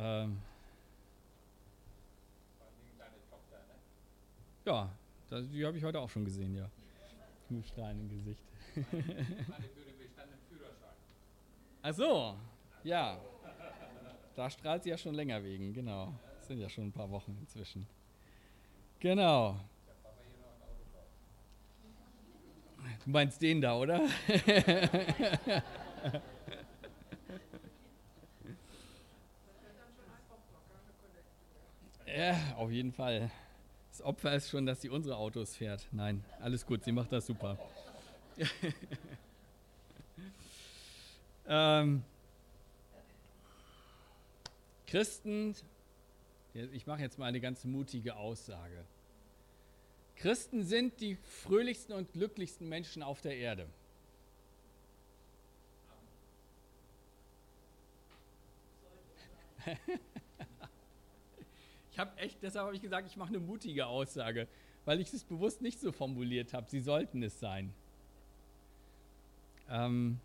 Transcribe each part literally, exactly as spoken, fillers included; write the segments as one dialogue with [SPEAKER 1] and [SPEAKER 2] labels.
[SPEAKER 1] Ähm, ja, das, die habe ich heute auch schon gesehen, ja. Mit strahlendem Gesicht. Ach so, ja. Da strahlt sie ja schon länger wegen, genau. Das sind ja schon ein paar Wochen inzwischen. Genau. Du meinst den da, oder? Ja, auf jeden Fall. Das Opfer ist schon, dass sie unsere Autos fährt. Nein, alles gut, sie macht das super. ähm, Christen, ich mache jetzt mal eine ganz mutige Aussage. Christen sind die fröhlichsten und glücklichsten Menschen auf der Erde. Ich habe echt, deshalb habe ich gesagt, ich mache eine mutige Aussage, weil ich es bewusst nicht so formuliert habe. Sie sollten es sein. Ähm,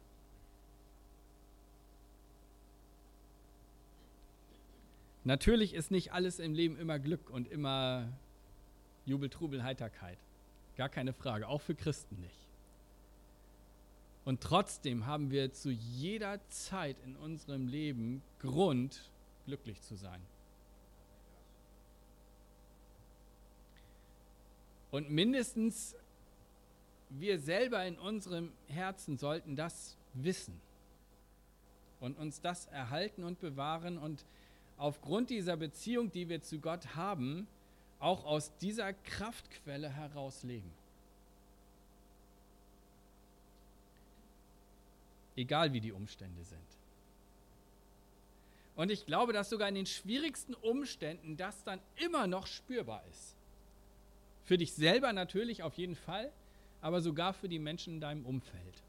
[SPEAKER 1] natürlich ist nicht alles im Leben immer Glück und immer Jubel, Trubel, Heiterkeit. Gar keine Frage, auch für Christen nicht. Und trotzdem haben wir zu jeder Zeit in unserem Leben Grund, glücklich zu sein. Und mindestens wir selber in unserem Herzen sollten das wissen und uns das erhalten und bewahren und aufgrund dieser Beziehung, die wir zu Gott haben, auch aus dieser Kraftquelle herausleben. Egal wie die Umstände sind. Und ich glaube, dass sogar in den schwierigsten Umständen das dann immer noch spürbar ist. Für dich selber natürlich auf jeden Fall, aber sogar für die Menschen in deinem Umfeld.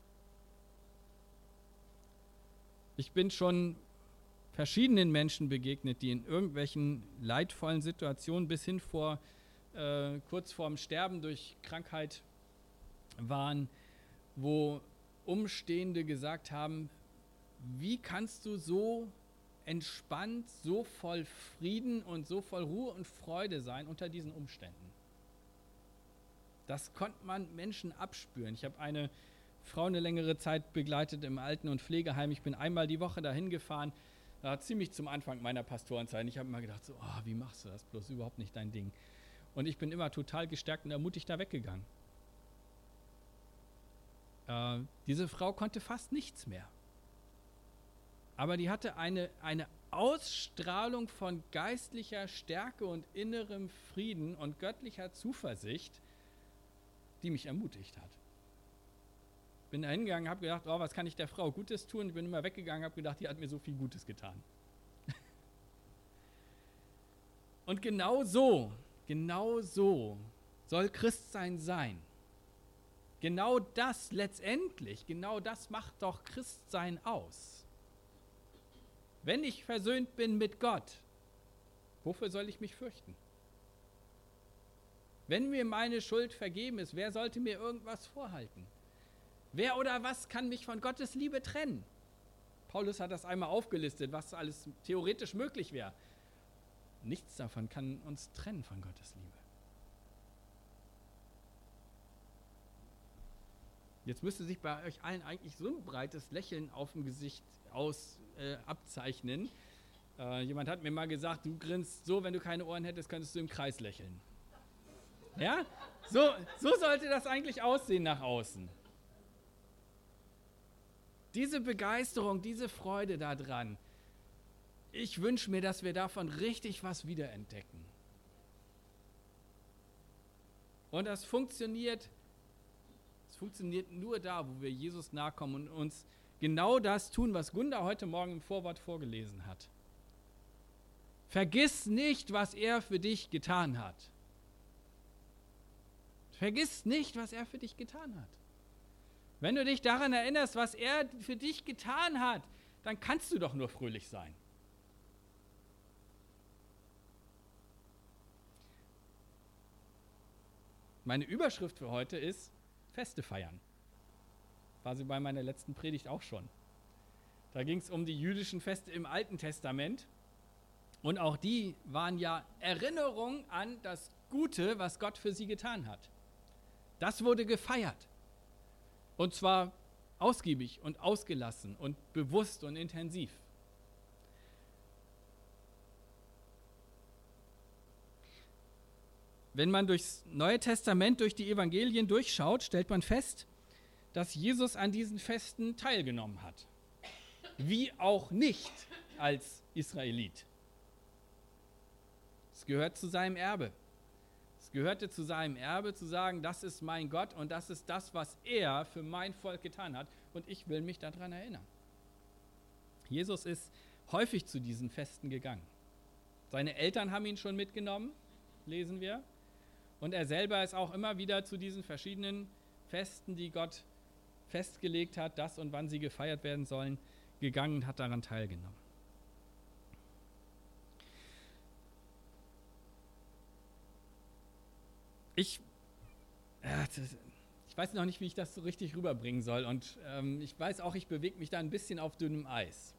[SPEAKER 1] Ich bin schon verschiedenen Menschen begegnet, die in irgendwelchen leidvollen Situationen bis hin vor äh, kurz vorm Sterben durch Krankheit waren, wo Umstehende gesagt haben, wie kannst du so entspannt, so voll Frieden und so voll Ruhe und Freude sein unter diesen Umständen? Das konnte man Menschen abspüren. Ich habe eine Frau eine längere Zeit begleitet im Alten- und Pflegeheim. Ich bin einmal die Woche dahin gefahren, da ziemlich zum Anfang meiner Pastorenzeit. Ich habe immer gedacht, so, oh, wie machst du das? Bloß überhaupt nicht dein Ding. Und ich bin immer total gestärkt und ermutigt da weggegangen. Äh, diese Frau konnte fast nichts mehr. Aber die hatte eine, eine Ausstrahlung von geistlicher Stärke und innerem Frieden und göttlicher Zuversicht, die mich ermutigt hat. Bin da hingegangen, habe gedacht, oh, was kann ich der Frau Gutes tun? Ich bin immer weggegangen, habe gedacht, die hat mir so viel Gutes getan. Und genau so, genau so soll Christsein sein. Genau das letztendlich, genau das macht doch Christsein aus. Wenn ich versöhnt bin mit Gott, wofür soll ich mich fürchten? Wenn mir meine Schuld vergeben ist, wer sollte mir irgendwas vorhalten? Wer oder was kann mich von Gottes Liebe trennen? Paulus hat das einmal aufgelistet, was alles theoretisch möglich wäre. Nichts davon kann uns trennen von Gottes Liebe. Jetzt müsste sich bei euch allen eigentlich so ein breites Lächeln auf dem Gesicht aus, äh, abzeichnen. Äh, jemand hat mir mal gesagt, du grinst so, wenn du keine Ohren hättest, könntest du im Kreis lächeln. Ja? So, so sollte das eigentlich aussehen nach außen. Diese Begeisterung, diese Freude daran, ich wünsche mir, dass wir davon richtig was wiederentdecken. Und das funktioniert, es funktioniert nur da, wo wir Jesus nachkommen und uns genau das tun, was Gunda heute Morgen im Vorwort vorgelesen hat. Vergiss nicht, was er für dich getan hat. Vergiss nicht, was er für dich getan hat. Wenn du dich daran erinnerst, was er für dich getan hat, dann kannst du doch nur fröhlich sein. Meine Überschrift für heute ist Feste feiern. War sie bei meiner letzten Predigt auch schon. Da ging es um die jüdischen Feste im Alten Testament. Und auch die waren ja Erinnerung an das Gute, was Gott für sie getan hat. Das wurde gefeiert. Und zwar ausgiebig und ausgelassen und bewusst und intensiv. Wenn man durchs Neue Testament, durch die Evangelien durchschaut, stellt man fest, dass Jesus an diesen Festen teilgenommen hat. Wie auch nicht als Israelit. Es gehört zu seinem Erbe. Es gehörte zu seinem Erbe, zu sagen, das ist mein Gott und das ist das, was er für mein Volk getan hat und ich will mich daran erinnern. Jesus ist häufig zu diesen Festen gegangen. Seine Eltern haben ihn schon mitgenommen, lesen wir. Und er selber ist auch immer wieder zu diesen verschiedenen Festen, die Gott festgelegt hat, das und wann sie gefeiert werden sollen, gegangen und hat daran teilgenommen. Ich, ja, das, ich weiß noch nicht, wie ich das so richtig rüberbringen soll und ähm, ich weiß auch, ich bewege mich da ein bisschen auf dünnem Eis.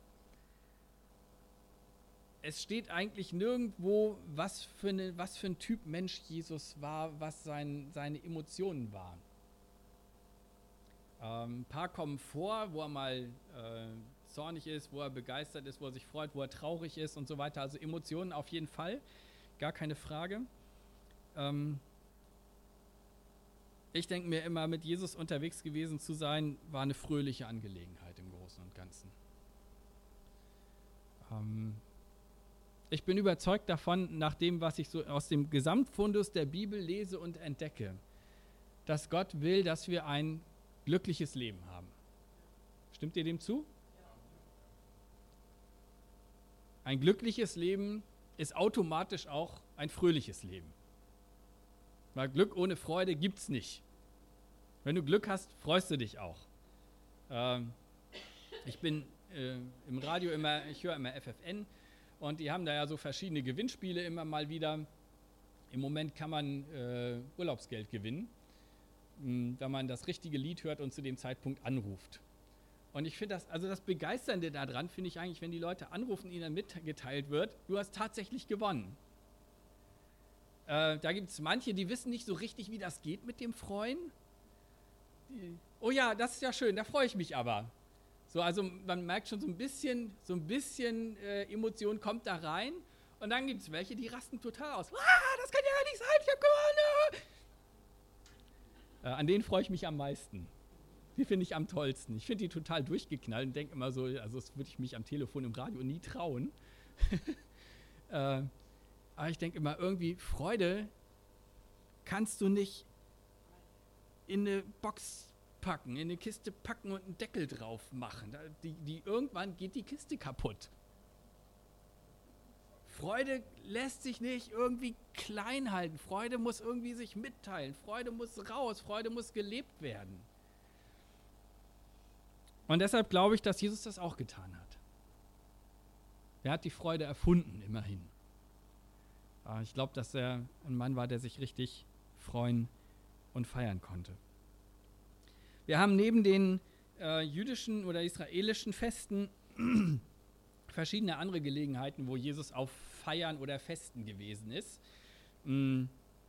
[SPEAKER 1] Es steht eigentlich nirgendwo, was für, eine, was für ein Typ Mensch Jesus war, was sein, seine Emotionen waren. Ähm, ein paar kommen vor, wo er mal äh, zornig ist, wo er begeistert ist, wo er sich freut, wo er traurig ist und so weiter. Also Emotionen auf jeden Fall, gar keine Frage. Ähm, ich denke mir immer, mit Jesus unterwegs gewesen zu sein, war eine fröhliche Angelegenheit im Großen und Ganzen. Ähm, Ich bin überzeugt davon, nach dem, was ich so aus dem Gesamtfundus der Bibel lese und entdecke, dass Gott will, dass wir ein glückliches Leben haben. Stimmt ihr dem zu? Ein glückliches Leben ist automatisch auch ein fröhliches Leben. Weil Glück ohne Freude gibt es nicht. Wenn du Glück hast, freust du dich auch. Ähm, ich bin äh, im Radio immer, ich höre immer F F N. Und die haben da ja so verschiedene Gewinnspiele immer mal wieder. Im Moment kann man äh, Urlaubsgeld gewinnen, mh, wenn man das richtige Lied hört und zu dem Zeitpunkt anruft. Und ich finde das, also das Begeisternde daran finde ich eigentlich, wenn die Leute anrufen, ihnen dann mitgeteilt wird, du hast tatsächlich gewonnen. Äh, da gibt es manche, die wissen nicht so richtig, wie das geht mit dem Freuen. Die, oh ja, das ist ja schön, da freue ich mich aber. So, also man merkt schon so ein bisschen, so ein bisschen äh, Emotion kommt da rein und dann gibt es welche, die rasten total aus. Ah, das kann ja nicht sein, ich habe gewonnen! Äh, an denen freue ich mich am meisten. Die finde ich am tollsten. Ich finde die total durchgeknallt und denke immer so, also das würde ich mich am Telefon, im Radio nie trauen. äh, aber ich denke immer, irgendwie Freude kannst du nicht in eine Box packen, in eine Kiste packen und einen Deckel drauf machen. Die, die, irgendwann geht die Kiste kaputt. Freude lässt sich nicht irgendwie klein halten. Freude muss irgendwie sich mitteilen. Freude muss raus. Freude muss gelebt werden. Und deshalb glaube ich, dass Jesus das auch getan hat. Er hat die Freude erfunden, immerhin. Aber ich glaube, dass er ein Mann war, der sich richtig freuen und feiern konnte. Wir haben neben den äh, jüdischen oder israelischen Festen verschiedene andere Gelegenheiten, wo Jesus auf Feiern oder Festen gewesen ist. Mm.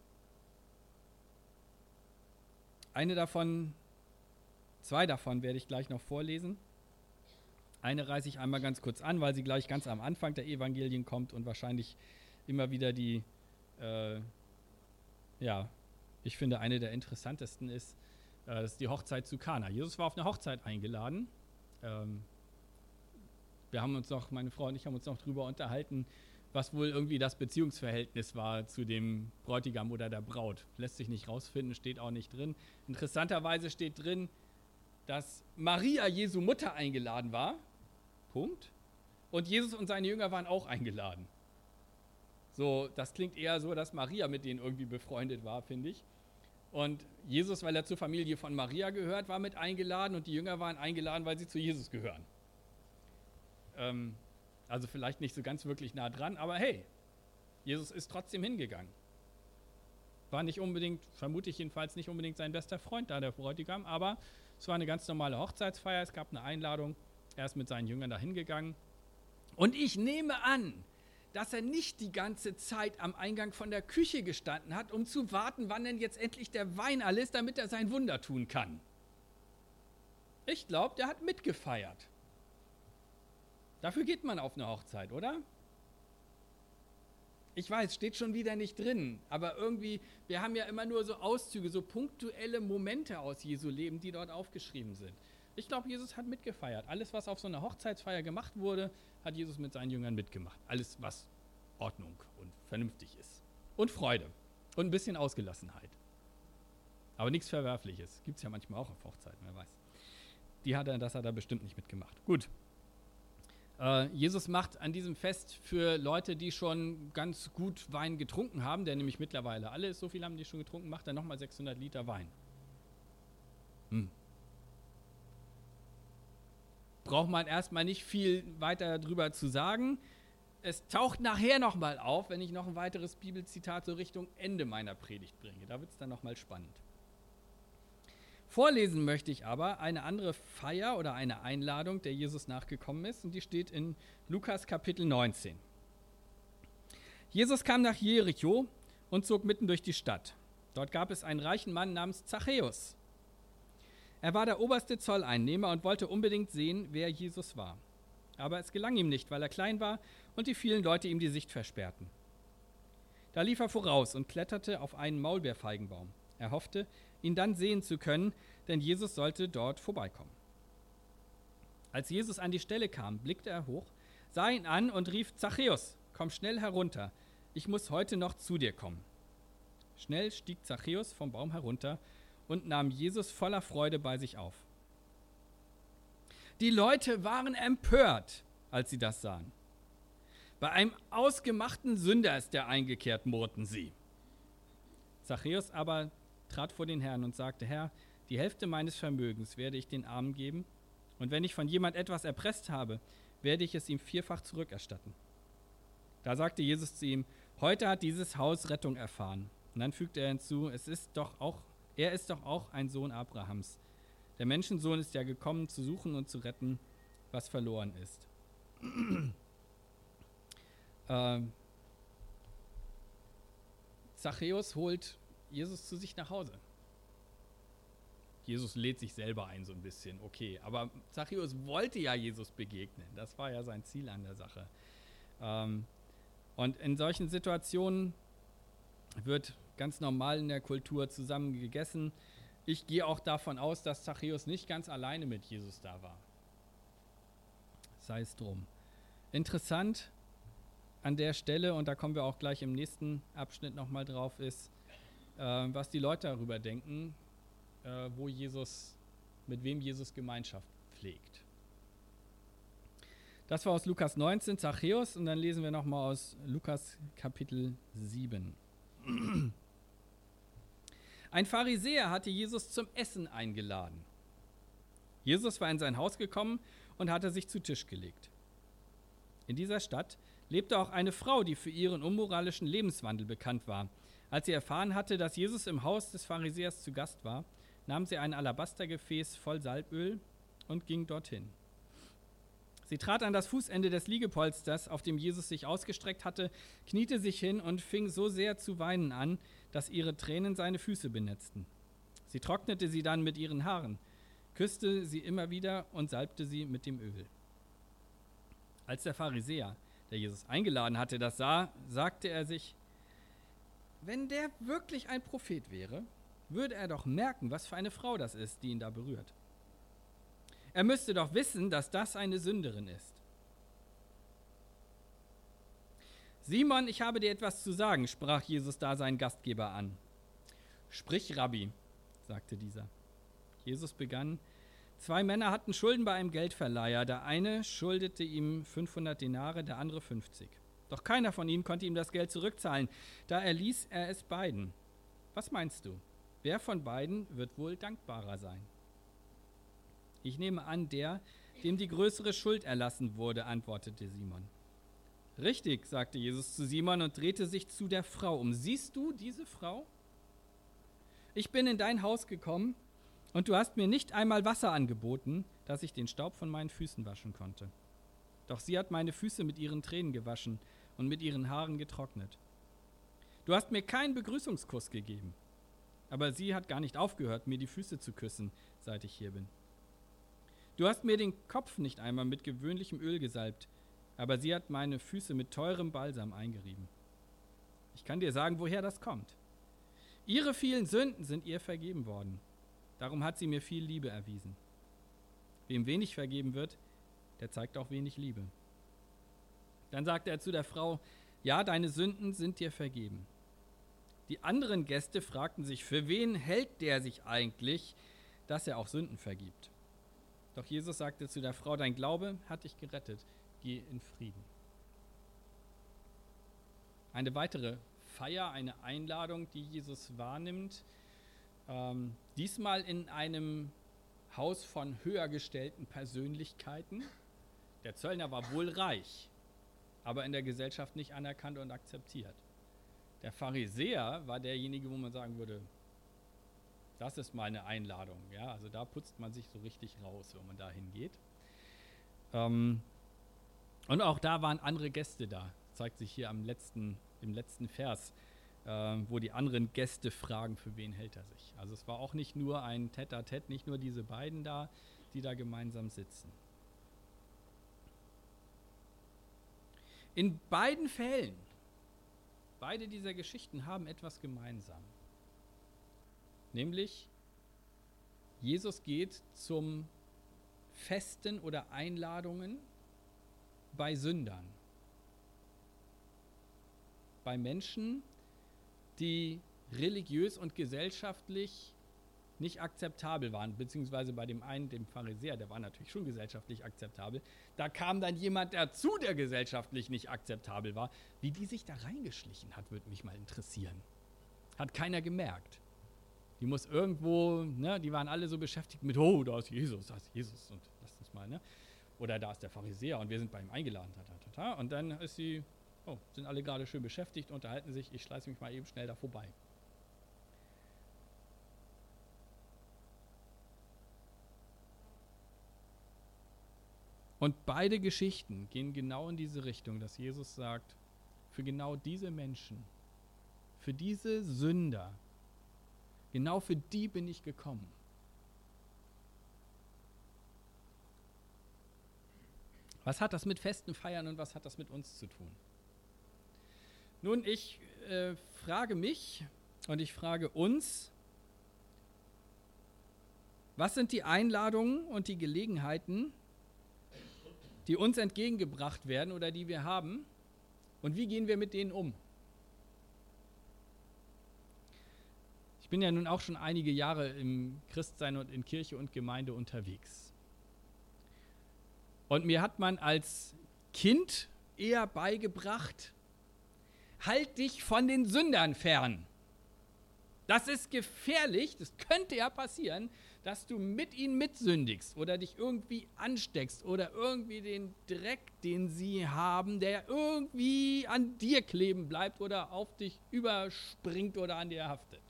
[SPEAKER 1] Eine davon, zwei davon werde ich gleich noch vorlesen. Eine reiße ich einmal ganz kurz an, weil sie gleich ganz am Anfang der Evangelien kommt und wahrscheinlich immer wieder die, äh, ja, ich finde, eine der interessantesten ist. Das ist die Hochzeit zu Kana. Jesus war auf eine Hochzeit eingeladen. Ähm, wir haben uns noch, meine Frau und ich haben uns noch drüber unterhalten, was wohl irgendwie das Beziehungsverhältnis war zu dem Bräutigam oder der Braut. Lässt sich nicht rausfinden, steht auch nicht drin. Interessanterweise steht drin, dass Maria, Jesu Mutter, eingeladen war. Punkt. Und Jesus und seine Jünger waren auch eingeladen. So, das klingt eher so, dass Maria mit denen irgendwie befreundet war, finde ich. Und Jesus, weil er zur Familie von Maria gehört, war mit eingeladen und die Jünger waren eingeladen, weil sie zu Jesus gehören. Ähm, also vielleicht nicht so ganz wirklich nah dran, aber hey, Jesus ist trotzdem hingegangen. War nicht unbedingt, vermute ich jedenfalls nicht unbedingt sein bester Freund da, der Bräutigam, aber es war eine ganz normale Hochzeitsfeier, es gab eine Einladung, er ist mit seinen Jüngern da hingegangen. Und ich nehme an, dass er nicht die ganze Zeit am Eingang von der Küche gestanden hat, um zu warten, wann denn jetzt endlich der Wein alle ist, damit er sein Wunder tun kann. Ich glaube, der hat mitgefeiert. Dafür geht man auf eine Hochzeit, oder? Ich weiß, steht schon wieder nicht drin, aber irgendwie, wir haben ja immer nur so Auszüge, so punktuelle Momente aus Jesu Leben, die dort aufgeschrieben sind. Ich glaube, Jesus hat mitgefeiert. Alles, was auf so einer Hochzeitsfeier gemacht wurde, hat Jesus mit seinen Jüngern mitgemacht. Alles, was Ordnung und vernünftig ist. Und Freude. Und ein bisschen Ausgelassenheit. Aber nichts Verwerfliches. Gibt es ja manchmal auch auf Hochzeiten, wer weiß. Die hat er, das hat er bestimmt nicht mitgemacht. Gut. Äh, Jesus macht an diesem Fest für Leute, die schon ganz gut Wein getrunken haben, der nämlich mittlerweile alle ist, so viel haben die schon getrunken, macht er nochmal sechshundert Liter Wein. Hm. Braucht man erstmal nicht viel weiter drüber zu sagen. Es taucht nachher nochmal auf, wenn ich noch ein weiteres Bibelzitat so Richtung Ende meiner Predigt bringe. Da wird es dann nochmal spannend. Vorlesen möchte ich aber eine andere Feier oder eine Einladung, der Jesus nachgekommen ist, und die steht in Lukas Kapitel neunzehn. Jesus kam nach Jericho und zog mitten durch die Stadt. Dort gab es einen reichen Mann namens Zachäus. Er war der oberste Zolleinnehmer und wollte unbedingt sehen, wer Jesus war. Aber es gelang ihm nicht, weil er klein war und die vielen Leute ihm die Sicht versperrten. Da lief er voraus und kletterte auf einen Maulbeerfeigenbaum. Er hoffte, ihn dann sehen zu können, denn Jesus sollte dort vorbeikommen. Als Jesus an die Stelle kam, blickte er hoch, sah ihn an und rief: Zachäus, komm schnell herunter, ich muss heute noch zu dir kommen. Schnell stieg Zachäus vom Baum herunter und nahm Jesus voller Freude bei sich auf. Die Leute waren empört, als sie das sahen. Bei einem ausgemachten Sünder ist er eingekehrt, murrten sie. Zachäus aber trat vor den Herrn und sagte: Herr, die Hälfte meines Vermögens werde ich den Armen geben, und wenn ich von jemand etwas erpresst habe, werde ich es ihm vierfach zurückerstatten. Da sagte Jesus zu ihm: Heute hat dieses Haus Rettung erfahren. Und dann fügte er hinzu: Es ist doch auch, er ist doch auch ein Sohn Abrahams. Der Menschensohn ist ja gekommen, zu suchen und zu retten, was verloren ist. ähm, Zachäus holt Jesus zu sich nach Hause. Jesus lädt sich selber ein so ein bisschen, okay. Aber Zachäus wollte ja Jesus begegnen. Das war ja sein Ziel an der Sache. Ähm, und in solchen Situationen wird ganz normal in der Kultur zusammen gegessen. Ich gehe auch davon aus, dass Zachäus nicht ganz alleine mit Jesus da war. Sei es drum. Interessant an der Stelle, und da kommen wir auch gleich im nächsten Abschnitt nochmal drauf, ist, äh, was die Leute darüber denken, äh, wo Jesus, mit wem Jesus Gemeinschaft pflegt. Das war aus Lukas neunzehn, Zachäus, und dann lesen wir nochmal aus Lukas Kapitel sieben. Ein Pharisäer hatte Jesus zum Essen eingeladen. Jesus war in sein Haus gekommen und hatte sich zu Tisch gelegt. In dieser Stadt lebte auch eine Frau, die für ihren unmoralischen Lebenswandel bekannt war. Als sie erfahren hatte, dass Jesus im Haus des Pharisäers zu Gast war, nahm sie ein Alabastergefäß voll Salböl und ging dorthin. Sie trat an das Fußende des Liegepolsters, auf dem Jesus sich ausgestreckt hatte, kniete sich hin und fing so sehr zu weinen an, dass ihre Tränen seine Füße benetzten. Sie trocknete sie dann mit ihren Haaren, küsste sie immer wieder und salbte sie mit dem Öl. Als der Pharisäer, der Jesus eingeladen hatte, das sah, sagte er sich: Wenn der wirklich ein Prophet wäre, würde er doch merken, was für eine Frau das ist, die ihn da berührt. Er müsste doch wissen, dass das eine Sünderin ist. Simon, ich habe dir etwas zu sagen, sprach Jesus da seinen Gastgeber an. Sprich, Rabbi, sagte dieser. Jesus begann: Zwei Männer hatten Schulden bei einem Geldverleiher. Der eine schuldete ihm fünfhundert Denare, der andere fünfzig. Doch keiner von ihnen konnte ihm das Geld zurückzahlen. Da erließ er es beiden. Was meinst du? Wer von beiden wird wohl dankbarer sein? Ich nehme an, der, dem die größere Schuld erlassen wurde, antwortete Simon. Richtig, sagte Jesus zu Simon und drehte sich zu der Frau um. Siehst du diese Frau? Ich bin in dein Haus gekommen und du hast mir nicht einmal Wasser angeboten, dass ich den Staub von meinen Füßen waschen konnte. Doch sie hat meine Füße mit ihren Tränen gewaschen und mit ihren Haaren getrocknet. Du hast mir keinen Begrüßungskuss gegeben, aber sie hat gar nicht aufgehört, mir die Füße zu küssen, seit ich hier bin. Du hast mir den Kopf nicht einmal mit gewöhnlichem Öl gesalbt, aber sie hat meine Füße mit teurem Balsam eingerieben. Ich kann dir sagen, woher das kommt. Ihre vielen Sünden sind ihr vergeben worden. Darum hat sie mir viel Liebe erwiesen. Wem wenig vergeben wird, der zeigt auch wenig Liebe. Dann sagte er zu der Frau, ja, deine Sünden sind dir vergeben. Die anderen Gäste fragten sich, für wen hält der sich eigentlich, dass er auch Sünden vergibt? Doch Jesus sagte zu der Frau, dein Glaube hat dich gerettet, geh in Frieden. Eine weitere Feier, eine Einladung, die Jesus wahrnimmt, ähm, diesmal in einem Haus von höher gestellten Persönlichkeiten. Der Zöllner war wohl reich, aber in der Gesellschaft nicht anerkannt und akzeptiert. Der Pharisäer war derjenige, wo man sagen würde, das ist mal eine Einladung. Ja? Also da putzt man sich so richtig raus, wenn man da hingeht. Ähm, und auch da waren andere Gäste da. Das zeigt sich hier am letzten, im letzten Vers, äh, wo die anderen Gäste fragen, für wen hält er sich. Also es war auch nicht nur ein Tête-à-Tête, nicht nur diese beiden da, die da gemeinsam sitzen. In beiden Fällen, beide dieser Geschichten haben etwas gemeinsam. Nämlich, Jesus geht zum Festen oder Einladungen bei Sündern. Bei Menschen, die religiös und gesellschaftlich nicht akzeptabel waren, beziehungsweise bei dem einen, dem Pharisäer, der war natürlich schon gesellschaftlich akzeptabel. Da kam dann jemand dazu, der gesellschaftlich nicht akzeptabel war. Wie die sich da reingeschlichen hat, würde mich mal interessieren. Hat keiner gemerkt. Die muss irgendwo, ne, die waren alle so beschäftigt mit, oh, da ist Jesus, da ist Jesus und lass uns mal, ne? Oder da ist der Pharisäer und wir sind bei ihm eingeladen. Tata, tata. Und dann ist sie, oh, sind alle gerade schön beschäftigt, unterhalten sich, ich schleiße mich mal eben schnell da vorbei. Und beide Geschichten gehen genau in diese Richtung, dass Jesus sagt, für genau diese Menschen, für diese Sünder, genau für die bin ich gekommen. Was hat das mit Festen feiern und was hat das mit uns zu tun? Nun, ich äh, frage mich und ich frage uns, was sind die Einladungen und die Gelegenheiten, die uns entgegengebracht werden oder die wir haben, und wie gehen wir mit denen um? Ich bin ja nun auch schon einige Jahre im Christsein und in Kirche und Gemeinde unterwegs. Und mir hat man als Kind eher beigebracht, halt dich von den Sündern fern. Das ist gefährlich, das könnte ja passieren, dass du mit ihnen mitsündigst oder dich irgendwie ansteckst oder irgendwie den Dreck, den sie haben, der irgendwie an dir kleben bleibt oder auf dich überspringt oder an dir haftet.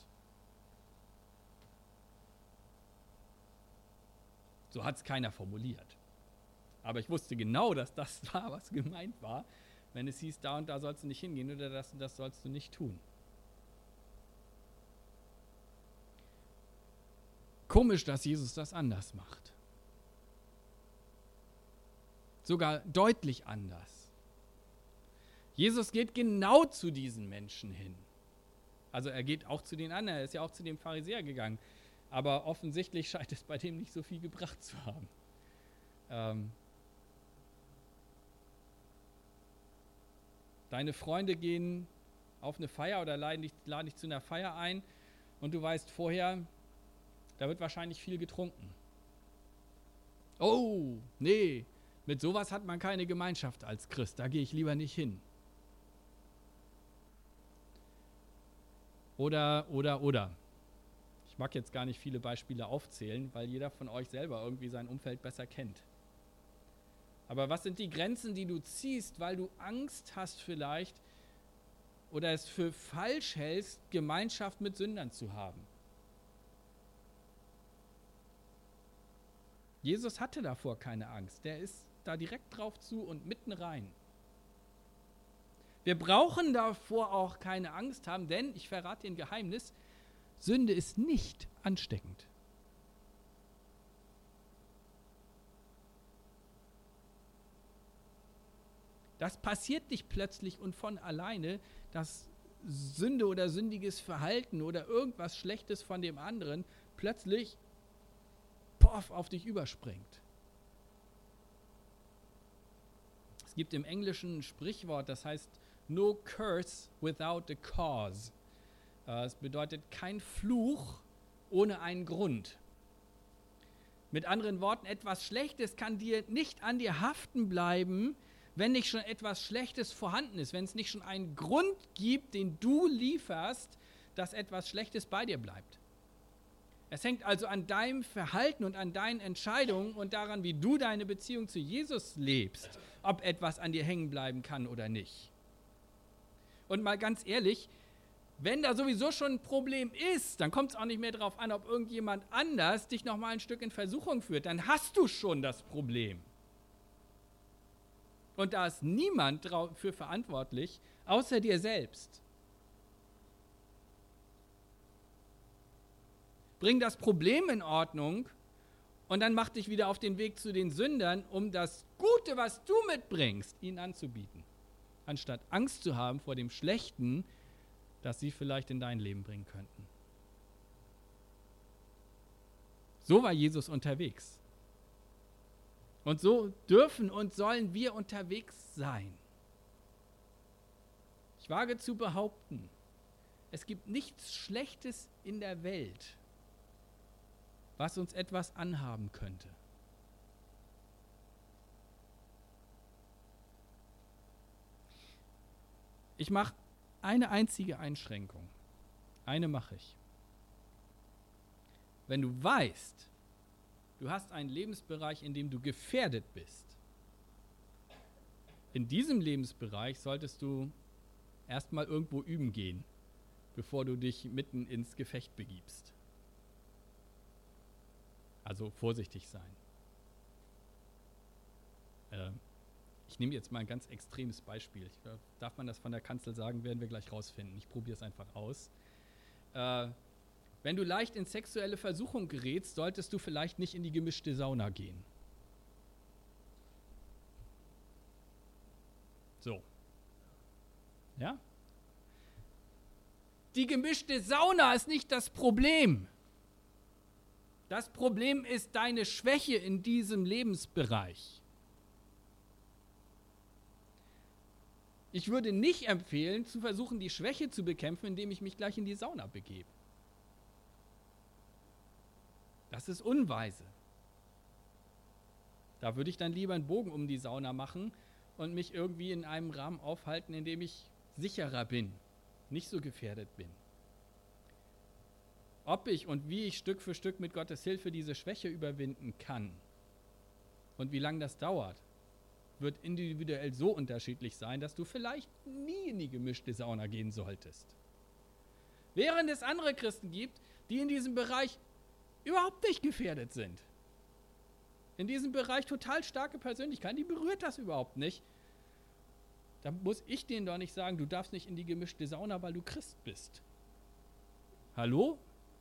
[SPEAKER 1] So hat es keiner formuliert. Aber ich wusste genau, dass das war, was gemeint war, wenn es hieß, da und da sollst du nicht hingehen oder das und das sollst du nicht tun. Komisch, dass Jesus das anders macht. Sogar deutlich anders. Jesus geht genau zu diesen Menschen hin. Also er geht auch zu den anderen, er ist ja auch zu dem Pharisäer gegangen. Aber offensichtlich scheint es bei dem nicht so viel gebracht zu haben. Ähm, Deine Freunde gehen auf eine Feier oder laden dich, laden dich zu einer Feier ein und du weißt vorher, da wird wahrscheinlich viel getrunken. Oh, nee, mit sowas hat man keine Gemeinschaft als Christ, da gehe ich lieber nicht hin. Oder, oder, oder. Ich mag jetzt gar nicht viele Beispiele aufzählen, weil jeder von euch selber irgendwie sein Umfeld besser kennt. Aber was sind die Grenzen, die du ziehst, weil du Angst hast vielleicht oder es für falsch hältst, Gemeinschaft mit Sündern zu haben? Jesus hatte davor keine Angst. Der ist da direkt drauf zu und mitten rein. Wir brauchen davor auch keine Angst haben, denn, ich verrate dir ein Geheimnis, Sünde ist nicht ansteckend. Das passiert nicht plötzlich und von alleine, dass Sünde oder sündiges Verhalten oder irgendwas Schlechtes von dem anderen plötzlich poff, auf dich überspringt. Es gibt im Englischen ein Sprichwort, das heißt no curse without a cause. Es bedeutet kein Fluch ohne einen Grund. Mit anderen Worten, etwas Schlechtes kann dir nicht an dir haften bleiben, wenn nicht schon etwas Schlechtes vorhanden ist, wenn es nicht schon einen Grund gibt, den du lieferst, dass etwas Schlechtes bei dir bleibt. Es hängt also an deinem Verhalten und an deinen Entscheidungen und daran, wie du deine Beziehung zu Jesus lebst, ob etwas an dir hängen bleiben kann oder nicht. Und mal ganz ehrlich, wenn da sowieso schon ein Problem ist, dann kommt es auch nicht mehr darauf an, ob irgendjemand anders dich noch mal ein Stück in Versuchung führt. Dann hast du schon das Problem. Und da ist niemand dafür verantwortlich, außer dir selbst. Bring das Problem in Ordnung und dann mach dich wieder auf den Weg zu den Sündern, um das Gute, was du mitbringst, ihnen anzubieten. Anstatt Angst zu haben vor dem Schlechten, das sie vielleicht in dein Leben bringen könnten. So war Jesus unterwegs. Und so dürfen und sollen wir unterwegs sein. Ich wage zu behaupten, es gibt nichts Schlechtes in der Welt, was uns etwas anhaben könnte. Ich mache eine einzige Einschränkung. Eine mache ich. Wenn du weißt, du hast einen Lebensbereich, in dem du gefährdet bist. In diesem Lebensbereich solltest du erstmal irgendwo üben gehen, bevor du dich mitten ins Gefecht begibst. Also vorsichtig sein. Äh, ich nehme jetzt mal ein ganz extremes Beispiel. Ich, darf man das von der Kanzel sagen, werden wir gleich rausfinden. Ich probiere es einfach aus. Äh, Wenn du leicht in sexuelle Versuchung gerätst, solltest du vielleicht nicht in die gemischte Sauna gehen. So. Ja? Die gemischte Sauna ist nicht das Problem. Das Problem ist deine Schwäche in diesem Lebensbereich. Ich würde nicht empfehlen, zu versuchen, die Schwäche zu bekämpfen, indem ich mich gleich in die Sauna begebe. Das ist unweise. Da würde ich dann lieber einen Bogen um die Sauna machen und mich irgendwie in einem Rahmen aufhalten, in dem ich sicherer bin, nicht so gefährdet bin. Ob ich und wie ich Stück für Stück mit Gottes Hilfe diese Schwäche überwinden kann und wie lange das dauert, wird individuell so unterschiedlich sein, dass du vielleicht nie in die gemischte Sauna gehen solltest. Während es andere Christen gibt, die in diesem Bereich überhaupt nicht gefährdet sind. In diesem Bereich total starke Persönlichkeiten, die berührt das überhaupt nicht. Da muss ich denen doch nicht sagen, du darfst nicht in die gemischte Sauna, weil du Christ bist. Hallo?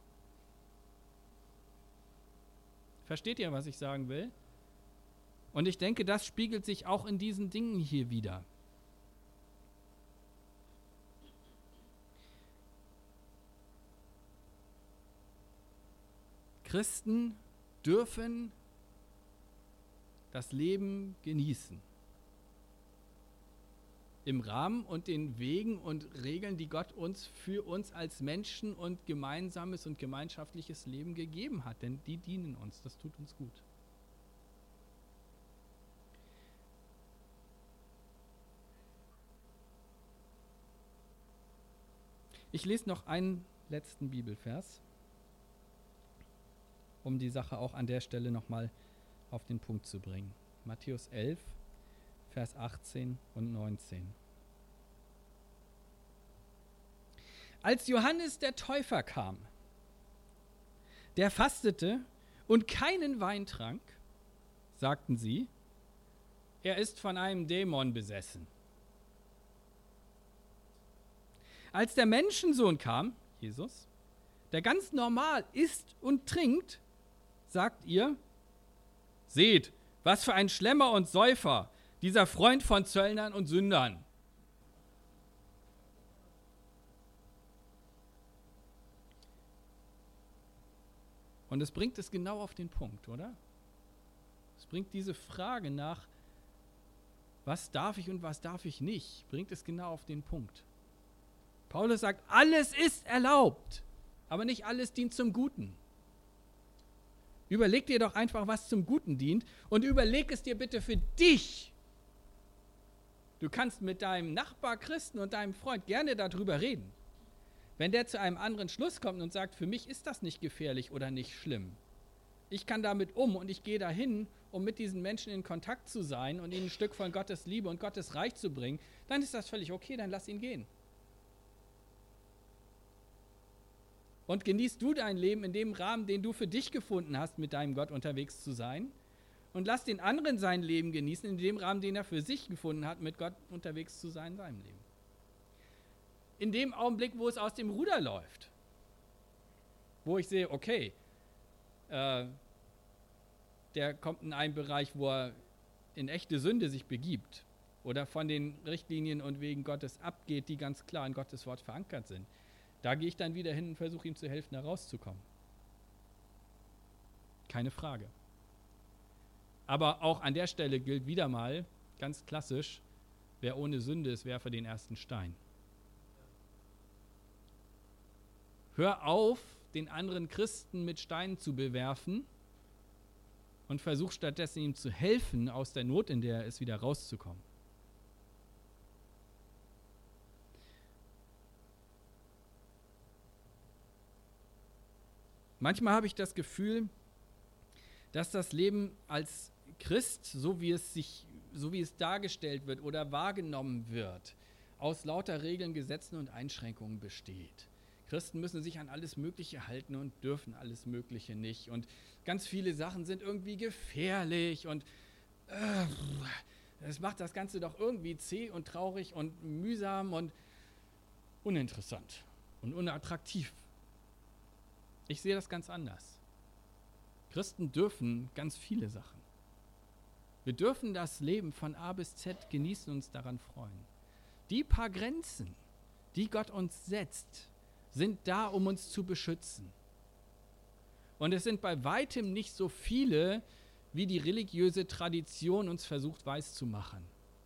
[SPEAKER 1] Versteht ihr, was ich sagen will? Und ich denke, das spiegelt sich auch in diesen Dingen hier wider. Christen dürfen das Leben genießen. Im Rahmen und den Wegen und Regeln, die Gott uns für uns als Menschen und gemeinsames und gemeinschaftliches Leben gegeben hat. Denn die dienen uns, das tut uns gut. Ich lese noch einen letzten Bibelvers, um die Sache auch an der Stelle nochmal auf den Punkt zu bringen. Matthäus elf, Vers achtzehn und neunzehn. Als Johannes der Täufer kam, der fastete und keinen Wein trank, sagten sie, er ist von einem Dämon besessen. Als der Menschensohn kam, Jesus, der ganz normal isst und trinkt, sagt ihr, seht, was für ein Schlemmer und Säufer, dieser Freund von Zöllnern und Sündern. Und es bringt es genau auf den Punkt, oder? Es bringt diese Frage nach, was darf ich und was darf ich nicht, bringt es genau auf den Punkt. Paulus sagt, alles ist erlaubt, aber nicht alles dient zum Guten. Überleg dir doch einfach, was zum Guten dient und überleg es dir bitte für dich. Du kannst mit deinem Nachbar Christen und deinem Freund gerne darüber reden. Wenn der zu einem anderen Schluss kommt und sagt, für mich ist das nicht gefährlich oder nicht schlimm. Ich kann damit um und ich gehe dahin, um mit diesen Menschen in Kontakt zu sein und ihnen ein Stück von Gottes Liebe und Gottes Reich zu bringen, dann ist das völlig okay, dann lass ihn gehen. Und genießt du dein Leben in dem Rahmen, den du für dich gefunden hast, mit deinem Gott unterwegs zu sein. Und lass den anderen sein Leben genießen, in dem Rahmen, den er für sich gefunden hat, mit Gott unterwegs zu sein in seinem Leben. In dem Augenblick, wo es aus dem Ruder läuft, wo ich sehe, okay, äh, der kommt in einen Bereich, wo er in echte Sünde sich begibt oder von den Richtlinien und Wegen Gottes abgeht, die ganz klar in Gottes Wort verankert sind. Da gehe ich dann wieder hin und versuche ihm zu helfen, da rauszukommen. Keine Frage. Aber auch an der Stelle gilt wieder mal, ganz klassisch, wer ohne Sünde ist, werfe den ersten Stein. Hör auf, den anderen Christen mit Steinen zu bewerfen und versuch stattdessen ihm zu helfen, aus der Not, in der er ist, wieder rauszukommen. Manchmal habe ich das Gefühl, dass das Leben als Christ, so wie es sich, so wie es dargestellt wird oder wahrgenommen wird, aus lauter Regeln, Gesetzen und Einschränkungen besteht. Christen müssen sich an alles Mögliche halten und dürfen alles Mögliche nicht. Und ganz viele Sachen sind irgendwie gefährlich und äh, das macht das Ganze doch irgendwie zäh und traurig und mühsam und uninteressant und unattraktiv. Ich sehe das ganz anders. Christen dürfen ganz viele Sachen. Wir dürfen das Leben von A bis Z genießen und uns daran freuen. Die paar Grenzen, die Gott uns setzt, sind da, um uns zu beschützen. Und es sind bei weitem nicht so viele, wie die religiöse Tradition uns versucht weiszumachen.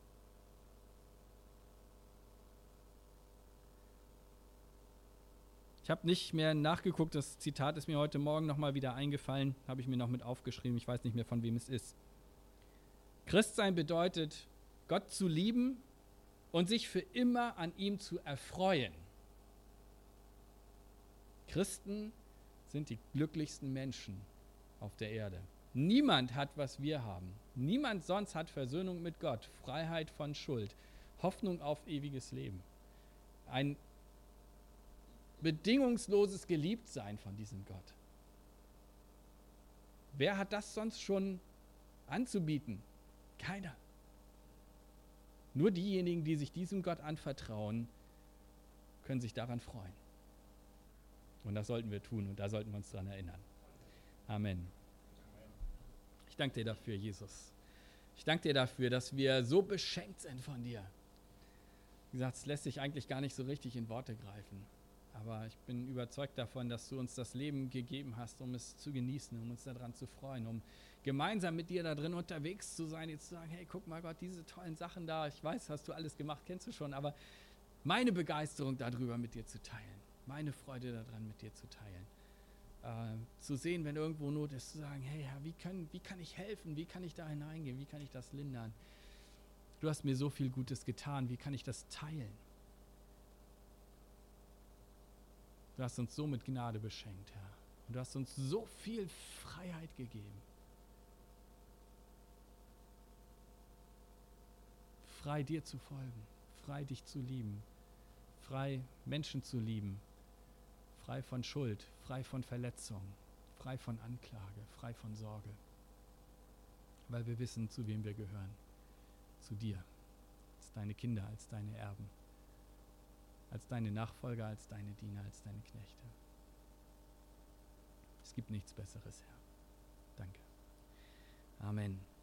[SPEAKER 1] Ich habe nicht mehr nachgeguckt, das Zitat ist mir heute Morgen nochmal wieder eingefallen, habe ich mir noch mit aufgeschrieben, ich weiß nicht mehr, von wem es ist. Christsein bedeutet, Gott zu lieben und sich für immer an ihm zu erfreuen. Christen sind die glücklichsten Menschen auf der Erde. Niemand hat, was wir haben. Niemand sonst hat Versöhnung mit Gott, Freiheit von Schuld, Hoffnung auf ewiges Leben. Ein bedingungsloses Geliebtsein von diesem Gott. Wer hat das sonst schon anzubieten? Keiner. Nur diejenigen, die sich diesem Gott anvertrauen, können sich daran freuen. Und das sollten wir tun und da sollten wir uns daran erinnern. Amen. Ich danke dir dafür, Jesus. Ich danke dir dafür, dass wir so beschenkt sind von dir. Wie gesagt, es lässt sich eigentlich gar nicht so richtig in Worte greifen. Aber ich bin überzeugt davon, dass du uns das Leben gegeben hast, um es zu genießen, um uns daran zu freuen, um gemeinsam mit dir da drin unterwegs zu sein, jetzt zu sagen, hey, guck mal Gott, diese tollen Sachen da, ich weiß, hast du alles gemacht, kennst du schon, aber meine Begeisterung darüber mit dir zu teilen, meine Freude daran mit dir zu teilen, äh, zu sehen, wenn irgendwo Not ist, zu sagen, hey Herr, wie, können, wie kann ich helfen, wie kann ich da hineingehen, wie kann ich das lindern? Du hast mir so viel Gutes getan, wie kann ich das teilen? Du hast uns so mit Gnade beschenkt, Herr. Und du hast uns so viel Freiheit gegeben. Frei dir zu folgen, frei dich zu lieben, frei Menschen zu lieben, frei von Schuld, frei von Verletzung, frei von Anklage, frei von Sorge. Weil wir wissen, zu wem wir gehören. Zu dir, als deine Kinder, als deine Erben. als deine Nachfolger, als deine Diener, als deine Knechte. Es gibt nichts Besseres, Herr. Danke. Amen.